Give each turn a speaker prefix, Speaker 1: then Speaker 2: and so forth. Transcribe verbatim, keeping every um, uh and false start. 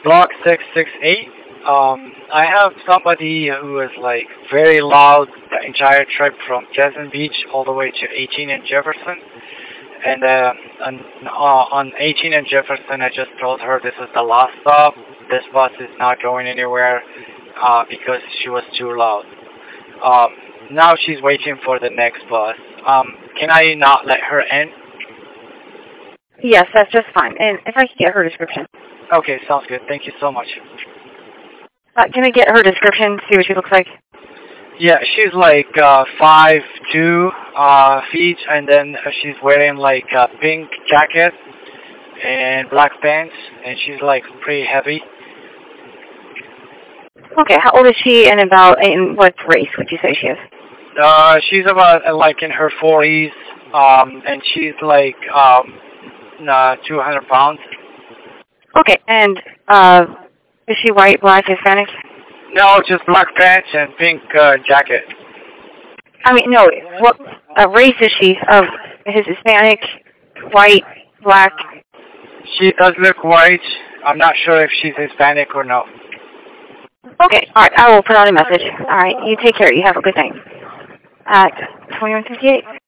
Speaker 1: block six six eight. Um, I have somebody who is like very loud the entire trip from Pleasant Beach all the way to eighteen and Jefferson. And uh, on, uh, on eighteen and Jefferson, I just told her this is the last stop. This bus is not going anywhere uh, because she was too loud. Um, now she's waiting for the next bus. Um, can I not let her in?
Speaker 2: Yes, that's just fine. And if I could get her description.
Speaker 1: Okay, sounds good. Thank you so much.
Speaker 2: Uh, can I get her description, see what she looks like?
Speaker 1: Yeah, she's like uh, five two uh, feet, and then she's wearing like a pink jacket and black pants, and she's like pretty heavy.
Speaker 2: Okay, how old is she, and about in what race would you say she is?
Speaker 1: Uh, she's about uh, like in her forties, um, and she's like um, uh, two hundred pounds.
Speaker 2: Okay, and uh, is she white, black, Hispanic?
Speaker 1: No, just black pants and pink uh, jacket.
Speaker 2: I mean, no, what uh, race is she? Of his Hispanic, white, black?
Speaker 1: She does look white. I'm not sure if she's Hispanic or no.
Speaker 2: Okay, all right, I will put out a message. All right, you take care. You have a good night. At twenty-one fifty-eight.